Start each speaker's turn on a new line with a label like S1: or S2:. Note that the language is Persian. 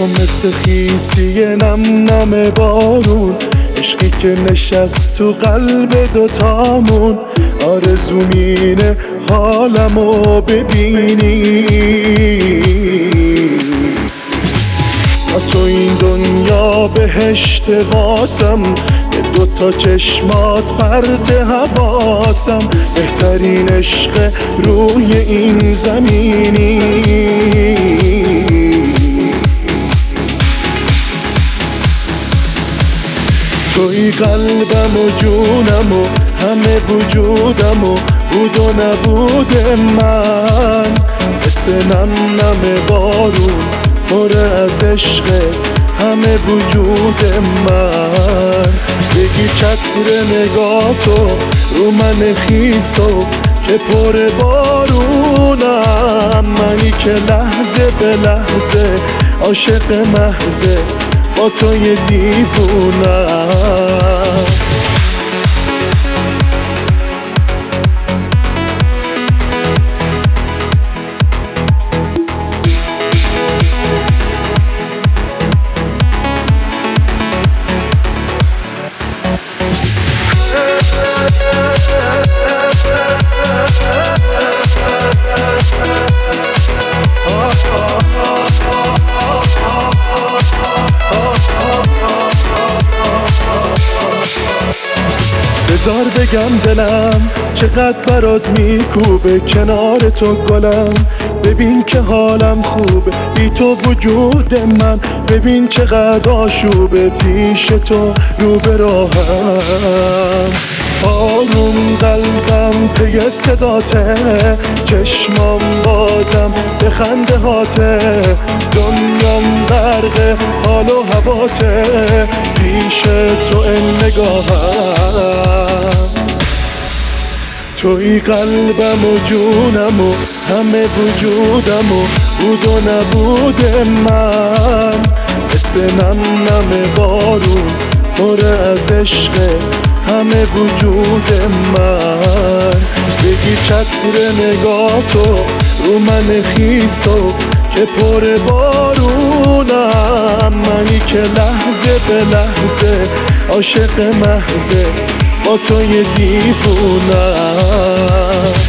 S1: تو مثل خیسی نم نم بارون، عشقی که نشست تو قلب دوتامون. آرزوم اینه حالمو ببینی، با تو این دنیا بهشت واسم، به دوتا چشمات پرت حواسم. بهترین عشق روی این زمینی، توی قلبم و جونم و همه وجودم و بود و نبود من. مثل نم نم بارون پر از عشق همه وجود من. بگی چتر نگاه تو رو من خیسو که پر بارونم. منی که لحظه به لحظه عاشق محضه با توی دیوونم. بذار بگم دلم چقدر برات میکوبه کنار تو گلم. ببین که حالم خوبه بی تو وجود من. ببین چقدر آشوبه پیش تو رو به راهم. آروم قلبم پی صداته، چشمام بازم به خنده هاته. دنیام غرق حال و هواته پیش تو این نگاهم. توی قلبم و جونم و همه وجودم و بود و نبود من. مثل نم نم بارون پر از عشق همه وجود من. بگی چتر نگاه تو رو من خیسو که پر بارونم. منی که لحظه به لحظه عاشق محضه با توی دیوونم.